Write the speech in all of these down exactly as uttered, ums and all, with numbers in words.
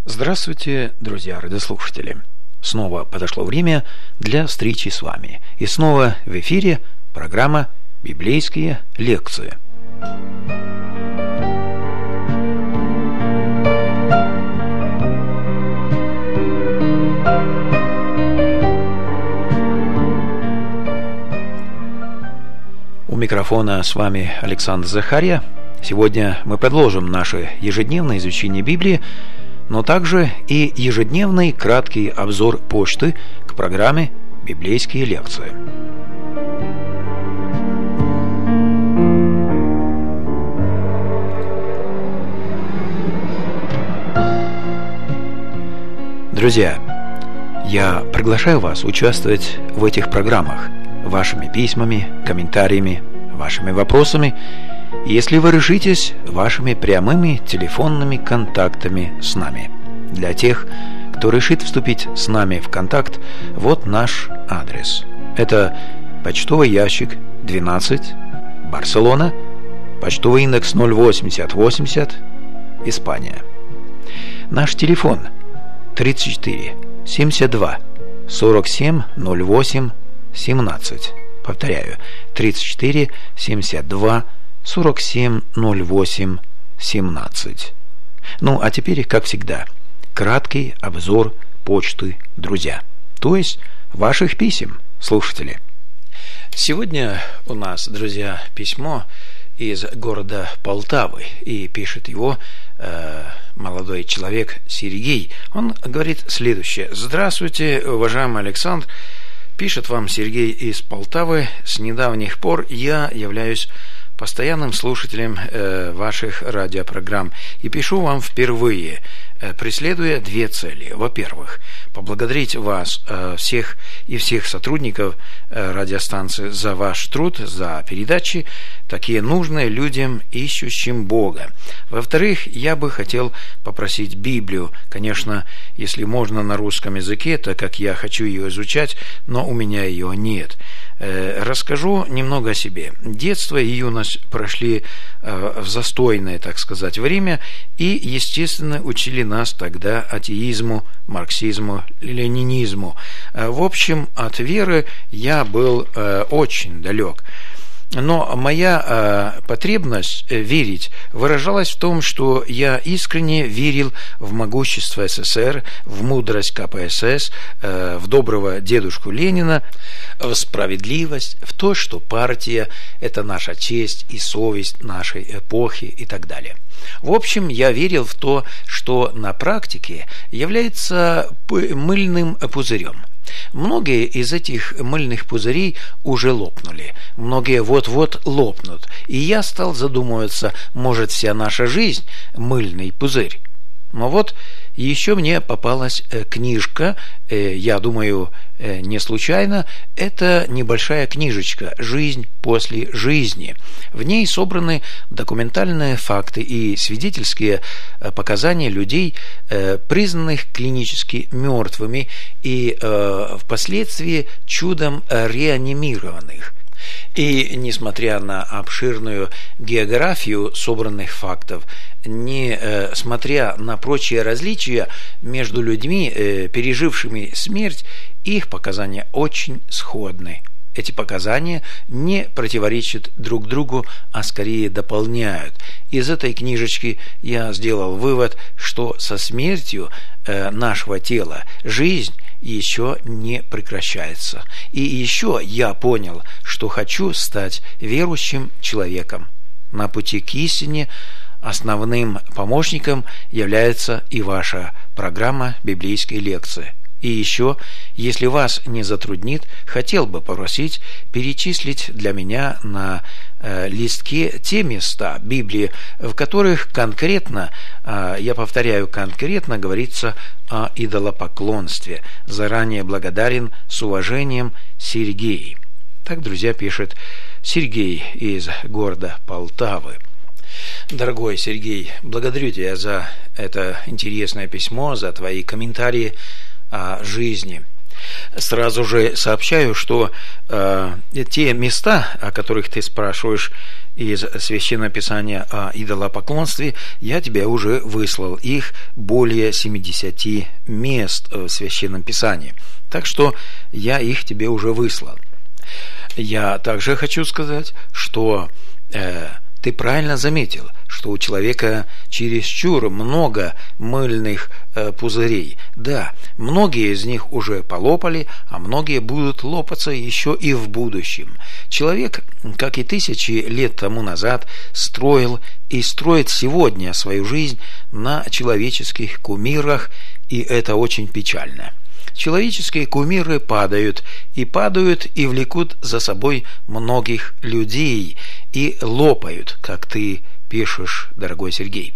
Здравствуйте, друзья радиослушатели! Снова подошло время для встречи с вами. И снова в эфире программа «Библейские лекции». У микрофона с вами Александр Захарья. Сегодня мы продолжим наше ежедневное изучение Библии, но также и ежедневный краткий обзор почты к программе «Библейские лекции». Друзья, я приглашаю вас участвовать в этих программах вашими письмами, комментариями, вашими вопросами, если вы решитесь, вашими прямыми телефонными контактами с нами. Для тех, кто решит вступить с нами в контакт, вот наш адрес. Это почтовый ящик двенадцать, Барселона, почтовый индекс ноль восемьдесят восемьдесят, Испания. Наш телефон тридцать четыре семьдесят два сорок семь ноль восемь семнадцать. Повторяю, тридцать четыре семьдесят два сорок семь ноль восемь семнадцать. Ну, а теперь, как всегда, краткий обзор почты, друзья, то есть ваших писем, слушатели. Сегодня у нас, друзья, письмо из города Полтавы, и пишет его э, молодой человек Сергей. Он говорит следующее: «Здравствуйте, уважаемый Александр. Пишет вам Сергей из Полтавы. С недавних пор я являюсь постоянным слушателем э, ваших радиопрограмм и пишу вам впервые, э, преследуя две цели. Во-первых, поблагодарить вас, э, всех и всех сотрудников э, радиостанции за ваш труд, за передачи, такие нужные людям, ищущим Бога. Во-вторых, я бы хотел попросить Библию, конечно, если можно на русском языке, так как я хочу ее изучать, но у меня ее нет. Э, расскажу немного о себе. Детство и юность прошли э, в застойное, так сказать, время и, естественно, учили нас тогда атеизму, марксизму, ленинизму. Э, в общем, от веры я был э, очень далек. Но моя э, потребность э, верить выражалась в том, что я искренне верил в могущество СССР, в мудрость ка пэ эс эс, э, в доброго дедушку Ленина, в справедливость, в то, что партия – это наша честь и совесть нашей эпохи и так далее. В общем, я верил в то, что на практике является мыльным пузырем. Многие из этих мыльных пузырей уже лопнули, многие вот-вот лопнут, и я стал задумываться, может, вся наша жизнь – мыльный пузырь. Но вот еще мне попалась книжка, я думаю, не случайно, это небольшая книжечка «Жизнь после жизни». В ней собраны документальные факты и свидетельские показания людей, признанных клинически мертвыми и впоследствии чудом реанимированных. И, несмотря на обширную географию собранных фактов, несмотря на прочие различия между людьми, пережившими смерть, их показания очень сходны. Эти показания не противоречат друг другу, а скорее дополняют. Из этой книжечки я сделал вывод, что со смертью нашего тела жизнь еще не прекращается. И еще я понял, что хочу стать верующим человеком. На пути к истине основным помощником является и ваша программа «Библейские лекции». И еще, если вас не затруднит, хотел бы попросить перечислить для меня на э, листке те места Библии, в которых конкретно, э, я повторяю, конкретно говорится о идолопоклонстве. Заранее благодарен, с уважением, Сергей. Так, друзья, пишет Сергей из города Полтавы. Дорогой Сергей, благодарю тебя за это интересное письмо, за твои комментарии о жизни. Сразу же сообщаю, что э, те места, о которых ты спрашиваешь из Священного Писания о идолопоклонстве, я тебе уже выслал. Их более семидесяти мест в Священном Писании. Так что я их тебе уже выслал. Я также хочу сказать, что э, ты правильно заметил, что у человека чересчур много мыльных э, пузырей. Да, многие из них уже полопали, а многие будут лопаться еще и в будущем. Человек, как и тысячи лет тому назад, строил и строит сегодня свою жизнь на человеческих кумирах, и это очень печально. Человеческие кумиры падают, и падают, и влекут за собой многих людей, и лопают, как ты пишешь, дорогой Сергей.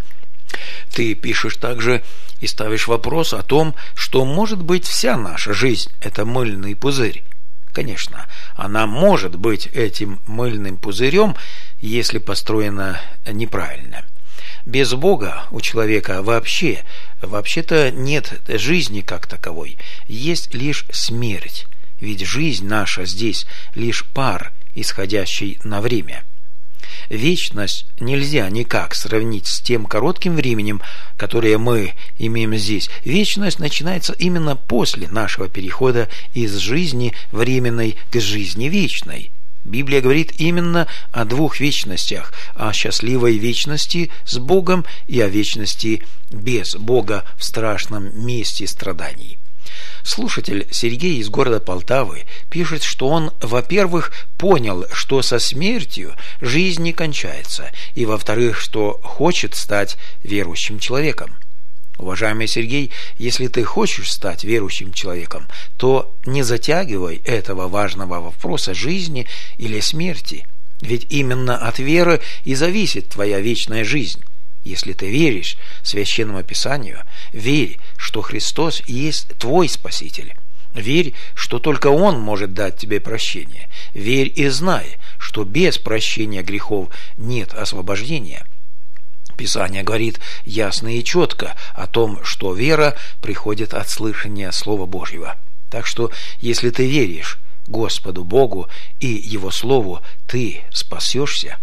Ты пишешь также и ставишь вопрос о том, что, может быть, вся наша жизнь – это мыльный пузырь. Конечно, она может быть этим мыльным пузырем, если построена неправильно. Без Бога у человека вообще, вообще-то нет жизни как таковой, есть лишь смерть, ведь жизнь наша здесь лишь пар, исходящий на время. Вечность нельзя никак сравнить с тем коротким временем, которое мы имеем здесь. Вечность начинается именно после нашего перехода из жизни временной к жизни вечной. Библия говорит именно о двух вечностях: о счастливой вечности с Богом и о вечности без Бога в страшном месте страданий. Слушатель Сергей из города Полтавы пишет, что он, во-первых, понял, что со смертью жизнь не кончается, и, во-вторых, что хочет стать верующим человеком. Уважаемый Сергей, если ты хочешь стать верующим человеком, то не затягивай этого важного вопроса жизни или смерти, ведь именно от веры и зависит твоя вечная жизнь. Если ты веришь Священному Писанию, верь, что Христос есть твой Спаситель. Верь, что только Он может дать тебе прощение. Верь и знай, что без прощения грехов нет освобождения. Писание говорит ясно и четко о том, что вера приходит от слышания Слова Божьего. Так что, если ты веришь Господу Богу и Его Слову, ты спасешься.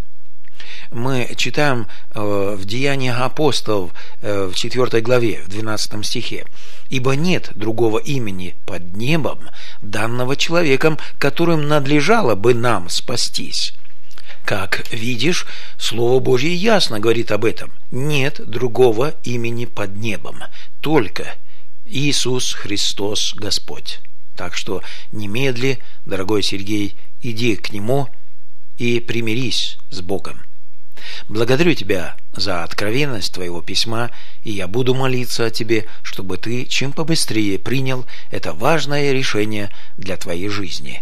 Мы читаем э, в Деяниях апостолов э, в четвёртой главе, в двенадцатом стихе: «Ибо нет другого имени под небом, данного человеком, которым надлежало бы нам спастись». Как видишь, Слово Божье ясно говорит об этом. Нет другого имени под небом, только Иисус Христос Господь. Так что немедли, дорогой Сергей, иди к Нему и примирись с Богом. Благодарю тебя за откровенность твоего письма, и я буду молиться о тебе, чтобы ты чем побыстрее принял это важное решение для твоей жизни.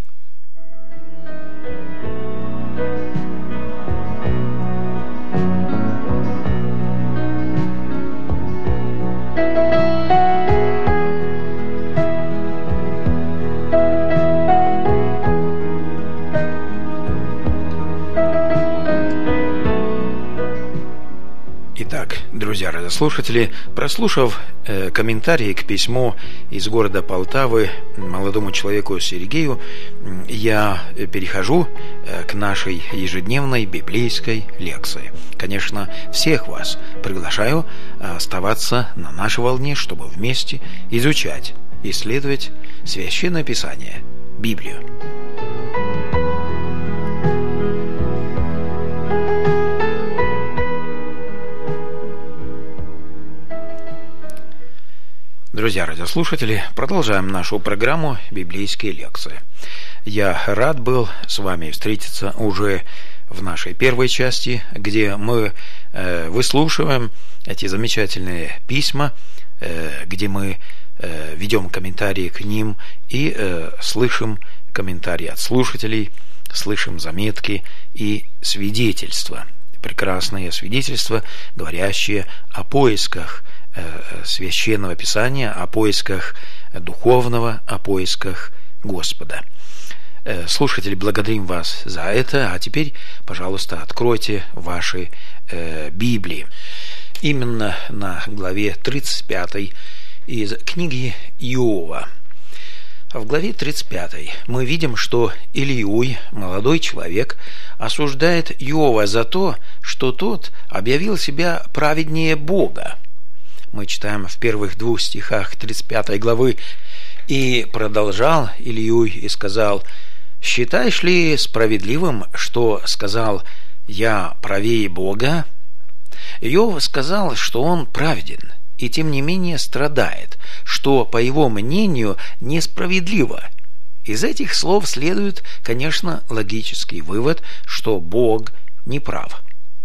Итак, друзья радиослушатели, прослушав э, комментарии к письму из города Полтавы молодому человеку Сергею, я перехожу э, к нашей ежедневной библейской лекции. Конечно, всех вас приглашаю оставаться на нашей волне, чтобы вместе изучать, исследовать Священное Писание, Библию. Друзья радиослушатели, продолжаем нашу программу «Библейские лекции». Я рад был с вами встретиться уже в нашей первой части, где мы э, выслушиваем эти замечательные письма, э, где мы э, ведем комментарии к ним и э, слышим комментарии от слушателей, слышим заметки и свидетельства. Прекрасные свидетельства, говорящие о поисках Священного Писания, о поисках духовного, о поисках Господа. Слушатели, благодарим вас за это, а теперь, пожалуйста, откройте ваши э, Библии. Именно на главе тридцать пятой из книги Иова. В главе тридцать пятой мы видим, что Илиуй, молодой человек, осуждает Иова за то, что тот объявил себя праведнее Бога. Мы читаем в первых двух стихах тридцать пятой главы: «И продолжал Илиуй и сказал: считаешь ли справедливым, что сказал я правее Бога?» Иов сказал, что он праведен, и тем не менее страдает, что, по его мнению, несправедливо. Из этих слов следует, конечно, логический вывод, что Бог не прав.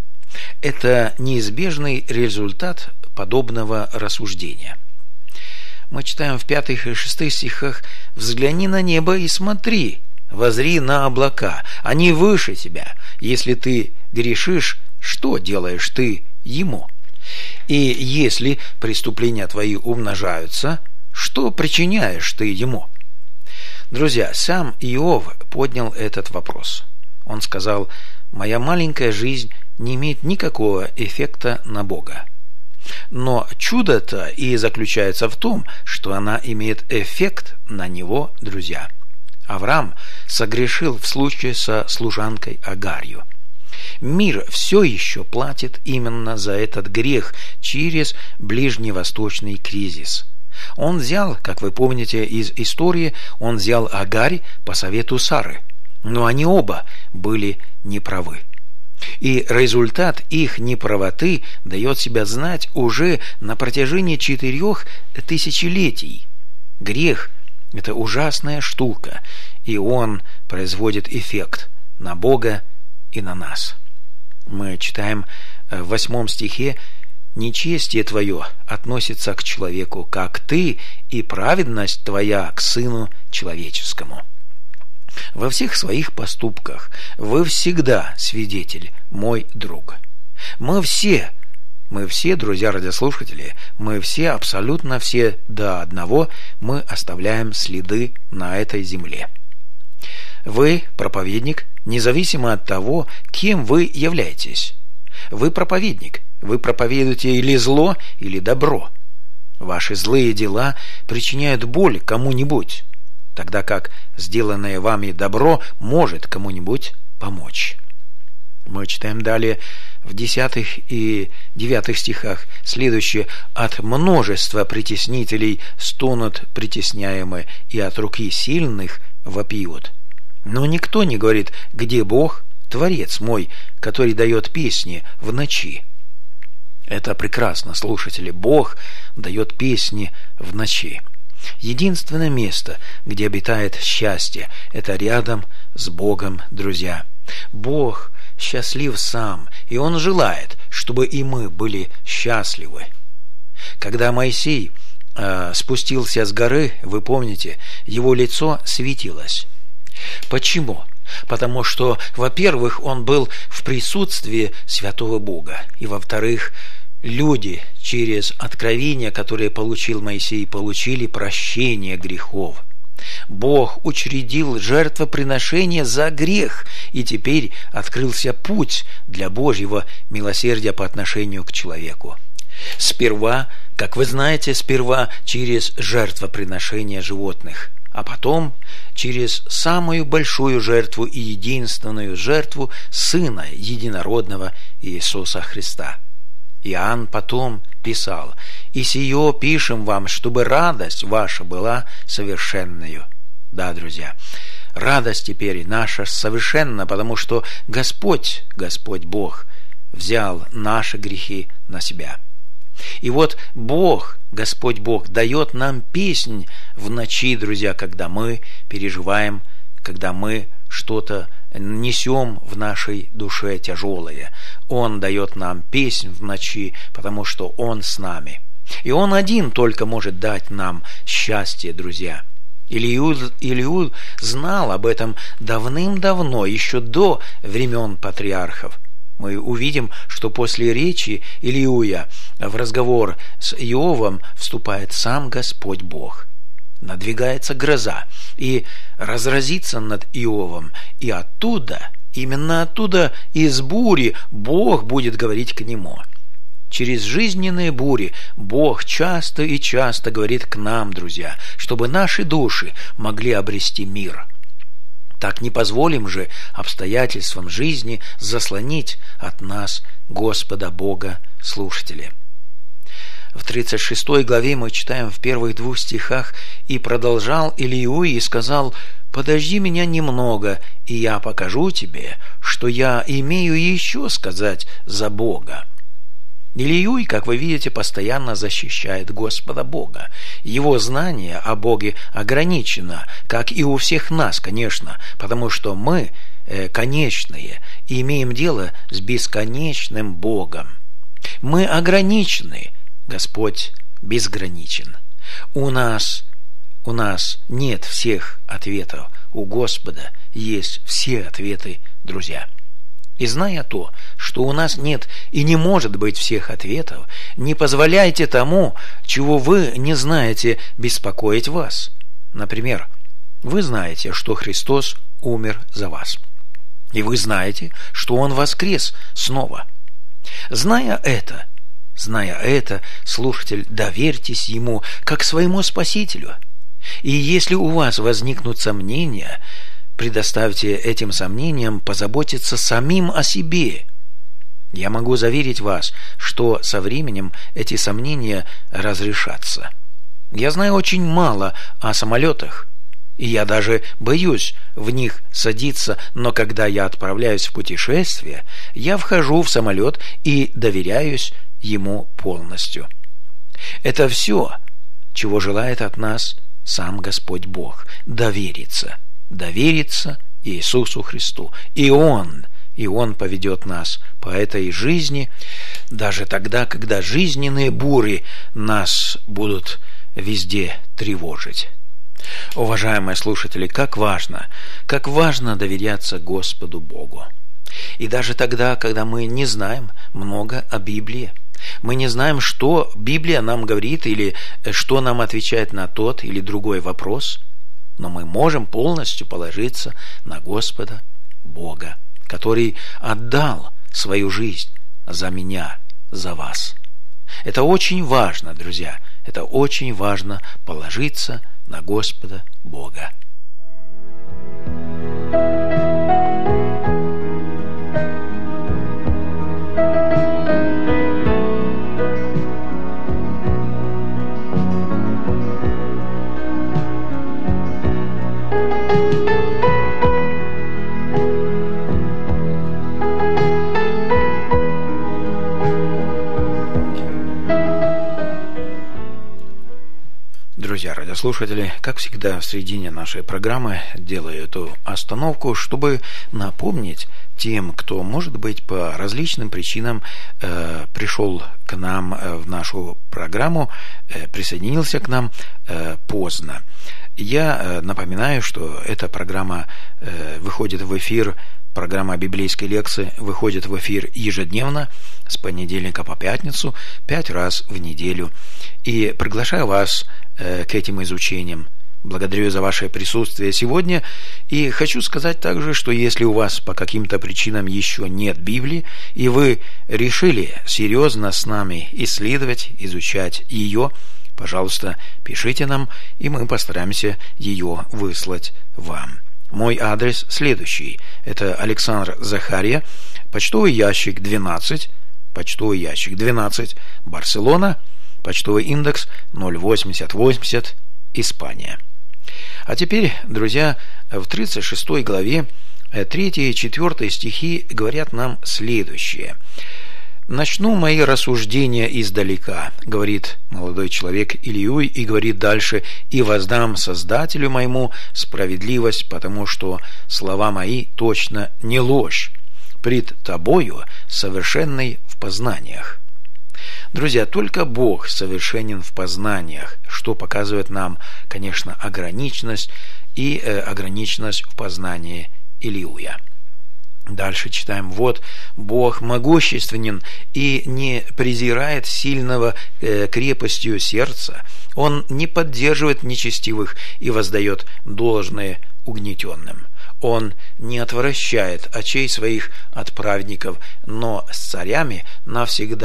Это неизбежный результат подобного рассуждения. Мы читаем в пятых и шестых стихах: «Взгляни на небо и смотри, воззри на облака, они выше тебя. Если ты грешишь, что делаешь ты ему? И если преступления твои умножаются, что причиняешь ты ему?» Друзья, сам Иов поднял этот вопрос. Он сказал: «Моя маленькая жизнь не имеет никакого эффекта на Бога». Но чудо-то и заключается в том, что она имеет эффект на него, друзья. Авраам согрешил в случае со служанкой Агарью. Мир все еще платит именно за этот грех через ближневосточный кризис. Он взял, как вы помните из истории, он взял Агарь по совету Сары, но они оба были неправы. И результат их неправоты дает себя знать уже на протяжении четырех тысячелетий. Грех – это ужасная штука, и он производит эффект на Бога и на нас. Мы читаем в восьмом стихе: «Нечестие твое относится к человеку, как ты, и праведность твоя к сыну человеческому». Во всех своих поступках вы всегда свидетель, мой друг. Мы все, мы все, друзья радиослушатели, мы все, абсолютно все до одного, мы оставляем следы на этой земле. Вы проповедник, независимо от того, кем вы являетесь. Вы проповедник, вы проповедуете или зло, или добро. Ваши злые дела причиняют боль кому-нибудь, тогда как сделанное вами добро может кому-нибудь помочь. Мы читаем далее в десятых и девятых стихах следующее: «От множества притеснителей стонут притесняемые, и от руки сильных вопиют. Но никто не говорит: где Бог, Творец мой, который дает песни в ночи». Это прекрасно, слушатели. Бог дает песни в ночи. Единственное место, где обитает счастье, это рядом с Богом, друзья. Бог счастлив сам, и Он желает, чтобы и мы были счастливы. Когда Моисей э, спустился с горы, вы помните, его лицо светилось. Почему? Потому что, во-первых, он был в присутствии святого Бога, и, во-вторых, люди через откровения, которые получил Моисей, получили прощение грехов. Бог учредил жертвоприношение за грех, и теперь открылся путь для Божьего милосердия по отношению к человеку. Сперва, как вы знаете, сперва через жертвоприношение животных, а потом через самую большую жертву и единственную жертву Сына Единородного Иисуса Христа. Иоанн потом писал: «И сие пишем вам, чтобы радость ваша была совершенною». Да, друзья, радость теперь наша совершенна, потому что Господь, Господь Бог, взял наши грехи на себя. И вот Бог, Господь Бог, дает нам песнь в ночи, друзья, когда мы переживаем, когда мы что-то несем в нашей душе тяжелое. Он дает нам песнь в ночи, потому что Он с нами. И Он один только может дать нам счастье, друзья. Илиуд, Илиуд знал об этом давным-давно, еще до времен патриархов. Мы увидим, что после речи Илиуя в разговор с Иовом вступает сам Господь Бог. Надвигается гроза и разразится над Иовом, и оттуда, именно оттуда, из бури, Бог будет говорить к нему. через жизненные бури Бог часто и часто говорит к нам, друзья, чтобы наши души могли обрести мир. Так не позволим же обстоятельствам жизни заслонить от нас Господа Бога, слушатели. В тридцать шестой главе мы читаем в первых двух стихах: «И продолжал Илиуй и сказал: подожди меня немного, и я покажу тебе, что я имею еще сказать за Бога». Илиуй, как вы видите, постоянно защищает Господа Бога. Его знание о Боге ограничено, как и у всех нас, конечно, потому что мы э, конечные и имеем дело с бесконечным Богом. Мы ограничены, Господь безграничен. У нас, у нас нет всех ответов, у Господа есть все ответы, друзья. И зная то, что у нас нет и не может быть всех ответов, не позволяйте тому, чего вы не знаете, беспокоить вас. Например, вы знаете, что Христос умер за вас. И вы знаете, что Он воскрес снова. Зная это, зная это, слушатель, доверьтесь Ему как своему Спасителю. И если у вас возникнут сомнения, предоставьте этим сомнениям позаботиться самим о себе. Я могу заверить вас, что со временем эти сомнения разрешатся. Я знаю очень мало о самолетах, и я даже боюсь в них садиться, но когда я отправляюсь в путешествие, я вхожу в самолет и доверяюсь ему полностью. Это все, чего желает от нас сам Господь Бог – довериться. Довериться Иисусу Христу. И Он, и Он поведет нас по этой жизни, даже тогда, когда жизненные бури нас будут везде тревожить. Уважаемые слушатели, как важно, как важно доверяться Господу Богу. И даже тогда, когда мы не знаем много о Библии, мы не знаем, что Библия нам говорит или что нам отвечает на тот или другой вопрос, но мы можем полностью положиться на Господа Бога, который отдал свою жизнь за меня, за вас. Это очень важно, друзья, это очень важно положиться на Господа Бога. Друзья, радиослушатели, как всегда в середине нашей программы делаю эту остановку, чтобы напомнить тем, кто, может быть, по различным причинам э, пришел к нам э, в нашу программу, э, присоединился к нам э, поздно. Я э, напоминаю, что эта программа э, выходит в эфир. Программа библейской лекции выходит в эфир ежедневно с понедельника по пятницу, пять раз в неделю. И приглашаю вас э, к этим изучениям. Благодарю за ваше присутствие сегодня. И хочу сказать также, что если у вас по каким-то причинам еще нет Библии, и вы решили серьезно с нами исследовать, изучать ее, пожалуйста, пишите нам, и мы постараемся ее выслать вам. Мой адрес следующий. Это Александр Захария, почтовый ящик двенадцать, почтовый ящик двенадцать, Барселона, почтовый индекс ноль восемьдесят восемьдесят, Испания. А теперь, друзья, в тридцать шестой главе третий и четвёртый стихи говорят нам следующее. «Начну мои рассуждения издалека», — говорит молодой человек Илиуй, и говорит дальше: «И воздам Создателю моему справедливость, потому что слова мои точно не ложь, пред тобою совершенный в познаниях». Друзья, только Бог совершенен в познаниях, что показывает нам, конечно, ограниченность и э, ограниченность в познании Илиуя. Дальше читаем: «Вот Бог могущественен и не презирает сильного э, крепостью сердца. Он не поддерживает нечестивых и воздает должное угнетенным. Он не отвращает очей своих от праведников, но с царями навсегда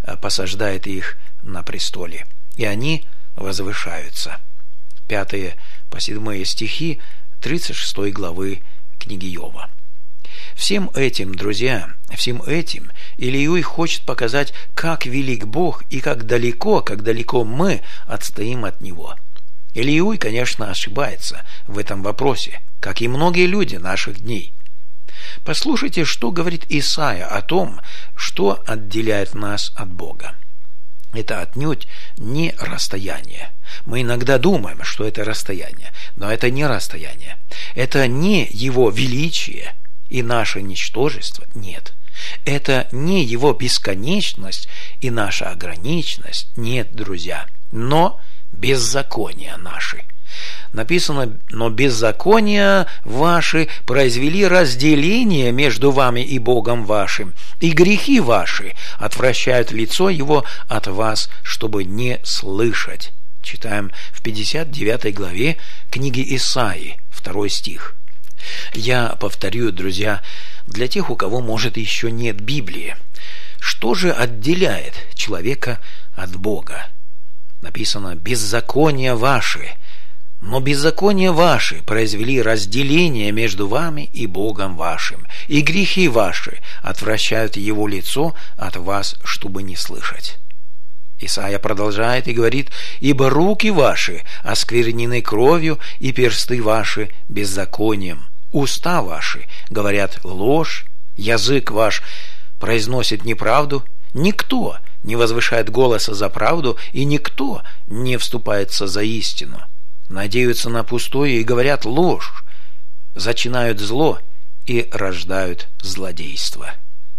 посаждает их на престоле, и они возвышаются. Пятые по седьмые стихи тридцать шестой главы книги Иова. Всем этим, друзья, всем этим Илиуй хочет показать, как велик Бог и как далеко, как далеко мы отстоим от Него. Илиуй, конечно, ошибается в этом вопросе, как и многие люди наших дней. Послушайте, что говорит Исаия о том, что отделяет нас от Бога. Это отнюдь не расстояние. Мы иногда думаем, что это расстояние, но это не расстояние. Это не Его величие и наше ничтожество, нет. Это не Его бесконечность и наша ограниченность, нет, друзья. Но беззакония наши. Написано: но беззакония ваши произвели разделение между вами и Богом вашим, и грехи ваши отвращают лицо Его от вас, чтобы не слышать. Читаем в пятьдесят девятой главе книги Исаии, второй стих. Я повторю, друзья, для тех, у кого, может, еще нет Библии. Что же отделяет человека от Бога? Написано: беззакония ваши. Но беззакония ваши произвели разделение между вами и Богом вашим, и грехи ваши отвращают Его лицо от вас, чтобы не слышать. Исаия продолжает и говорит: ибо руки ваши осквернены кровью, и персты ваши беззаконием. Уста ваши говорят ложь, язык ваш произносит неправду. Никто не возвышает голоса за правду, и никто не вступается за истину. Надеются на пустое и говорят ложь, зачинают зло и рождают злодейство.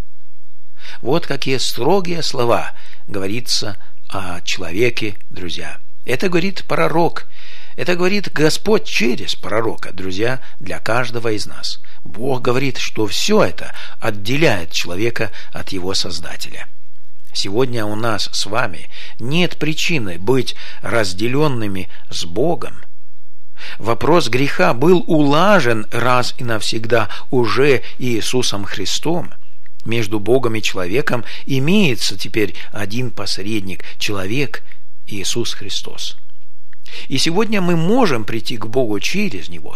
Вот какие строгие слова говорится о человеке, друзья. Это говорит пророк. Это говорит Господь через пророка, друзья, для каждого из нас. Бог говорит, что все это отделяет человека от его Создателя. Сегодня у нас с вами нет причины быть разделенными с Богом. Вопрос греха был улажен раз и навсегда уже Иисусом Христом. Между Богом и человеком имеется теперь один посредник – человек Иисус Христос. И сегодня мы можем прийти к Богу через Него.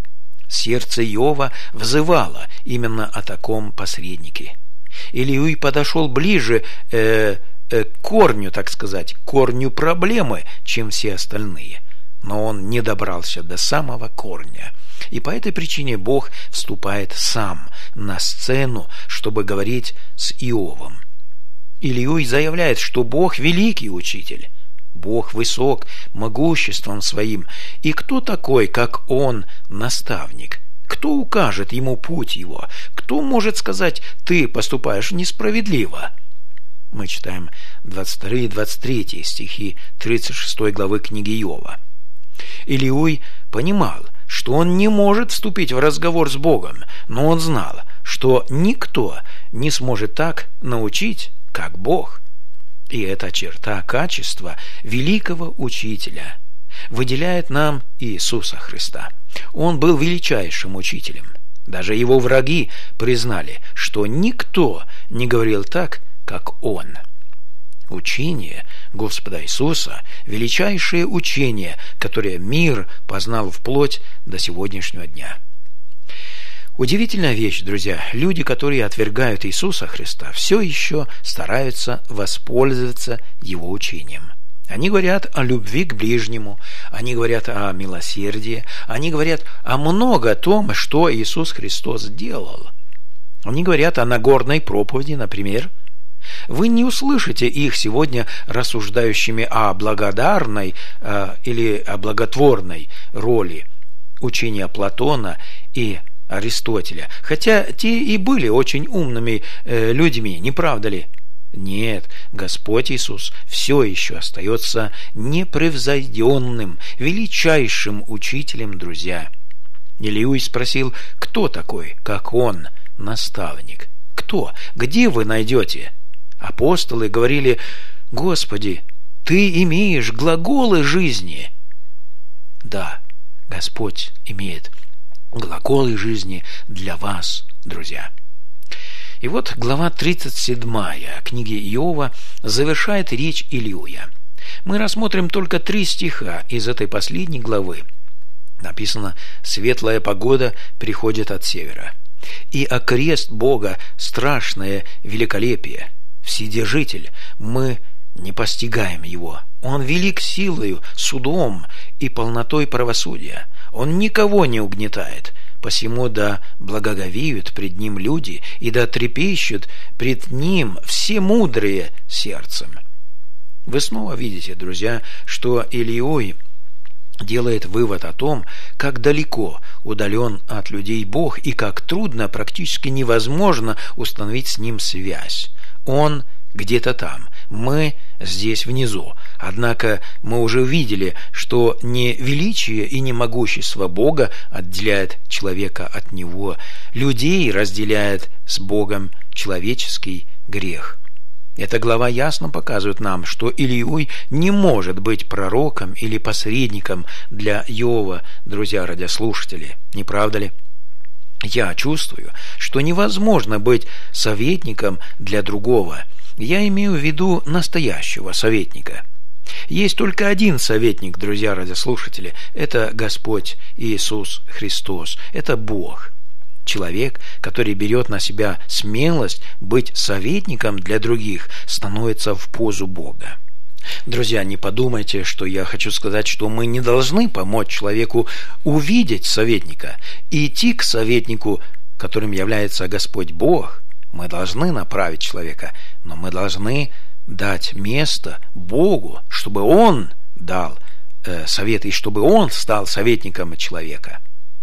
Сердце Иова взывало именно о таком посреднике. Илиуй подошел ближе э, э, к корню, так сказать, к корню проблемы, чем все остальные. Но он не добрался до самого корня. И по этой причине Бог вступает сам на сцену, чтобы говорить с Иовом. Илиуй заявляет, что Бог великий учитель. Бог высок могуществом своим. И кто такой, как Он, наставник? Кто укажет ему путь его? Кто может сказать: ты поступаешь несправедливо? Мы читаем двадцать второй и двадцать третий стихи тридцать шестой главы книги Иова. Илиуй понимал, что он не может вступить в разговор с Богом, но он знал, что никто не сможет так научить, как Бог. И эта черта качества великого учителя выделяет нам Иисуса Христа. Он был величайшим учителем. Даже его враги признали, что никто не говорил так, как Он. Учение Господа Иисуса – величайшее учение, которое мир познал вплоть до сегодняшнего дня. Удивительная вещь, друзья. Люди, которые отвергают Иисуса Христа, все еще стараются воспользоваться Его учением. Они говорят о любви к ближнему, они говорят о милосердии, они говорят о много том, что Иисус Христос сделал. Они говорят о Нагорной проповеди, например. Вы не услышите их сегодня рассуждающими о благодарной э, или о благотворной роли учения Платона и Аристотеля, хотя те и были очень умными э, людьми, не правда ли? Нет, Господь Иисус все еще остается непревзойденным, величайшим учителем, друзья. Илиуй спросил, кто такой, как Он, наставник? Кто? Где вы найдете? Апостолы говорили: Господи, Ты имеешь глаголы жизни. Да, Господь имеет глаголы жизни для вас, друзья. И вот глава тридцать седьмая книги Иова завершает речь Илиуя. Мы рассмотрим только три стиха из этой последней главы. Написано: «Светлая погода приходит от севера, и окрест Бога страшное великолепие. Вседержитель, мы не постигаем его. Он велик силою, судом и полнотой правосудия. Он никого не угнетает. Посему да благоговеют пред ним люди, и да трепещут пред ним все мудрые сердцем». Вы снова видите, друзья, что Илиой делает вывод о том, как далеко удален от людей Бог и как трудно, практически невозможно установить с ним связь. Он где-то там, мы здесь внизу. Однако мы уже видели, что не величие и не могущество Бога отделяет человека от Него. Людей разделяет с Богом человеческий грех. Эта глава ясно показывает нам, что Илиуй не может быть пророком или посредником для Иова, друзья радиослушатели, не правда ли? Я чувствую, что невозможно быть советником для другого. Я имею в виду настоящего советника. Есть только один советник, друзья радиослушатели, это Господь Иисус Христос, это Бог. Человек, который берет на себя смелость быть советником для других, становится в позу Бога. Друзья, не подумайте, что я хочу сказать, что мы не должны помочь человеку увидеть советника и идти к советнику, которым является Господь Бог. Мы должны направить человека, но мы должны дать место Богу, чтобы Он дал э, совет и чтобы Он стал советником человека.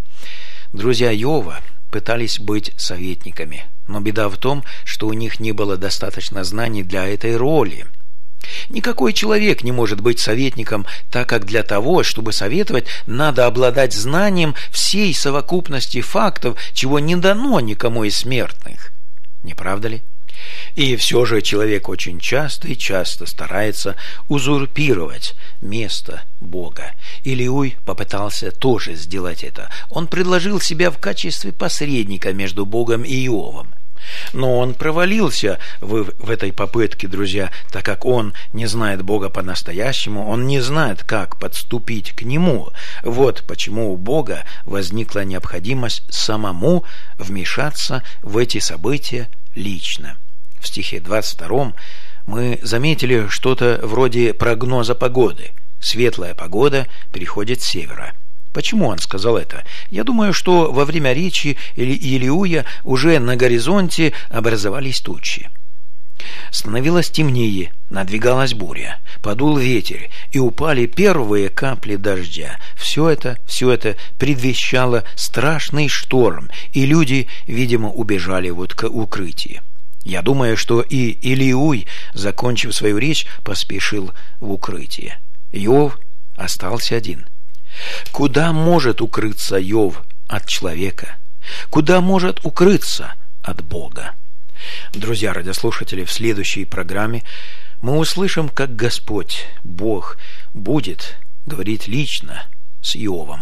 Друзья Иова пытались быть советниками, но беда в том, что у них не было достаточно знаний для этой роли. Никакой человек не может быть советником, так как для того, чтобы советовать, надо обладать знанием всей совокупности фактов, чего не дано никому из смертных. Не правда ли? И все же человек очень часто и часто старается узурпировать место Бога. Илиуй попытался тоже сделать это. Он предложил себя в качестве посредника между Богом и Иовом. Но он провалился в, в этой попытке, друзья, так как он не знает Бога по-настоящему, он не знает, как подступить к Нему. Вот почему у Бога возникла необходимость самому вмешаться в эти события лично. В стихе двадцать втором мы заметили что-то вроде прогноза погоды. Светлая погода приходит с севера. Почему он сказал это? Я думаю, что во время речи Илиуя уже на горизонте образовались тучи. Становилось темнее, надвигалась буря, подул ветер, и упали первые капли дождя. Все это, все это предвещало страшный шторм, и люди, видимо, убежали вот к укрытию. Я думаю, что и Илиуй, закончив свою речь, поспешил в укрытие. Иов остался один. Куда может укрыться Иов от человека? Куда может укрыться от Бога? Друзья радиослушатели, в следующей программе мы услышим, как Господь, Бог, будет говорить лично с Иовом.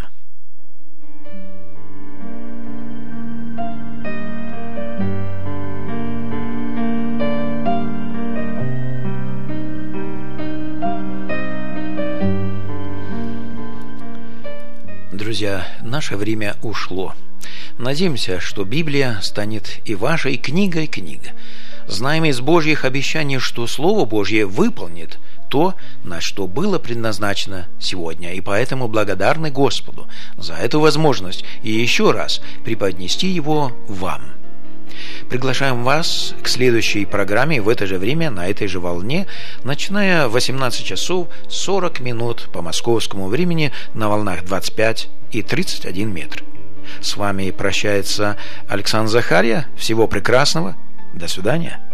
Друзья, наше время ушло. Надеемся, что Библия станет и вашей книгой книга. Знаем из Божьих обещаний, что Слово Божье выполнит то, на что было предназначено сегодня, и поэтому благодарны Господу за эту возможность и еще раз преподнести его вам. Приглашаем вас к следующей программе в это же время, на этой же волне, начиная в восемнадцать часов сорок минут по московскому времени на волнах двадцать пять и тридцать один метр. С вами прощается Александр Захарья. Всего прекрасного. До свидания.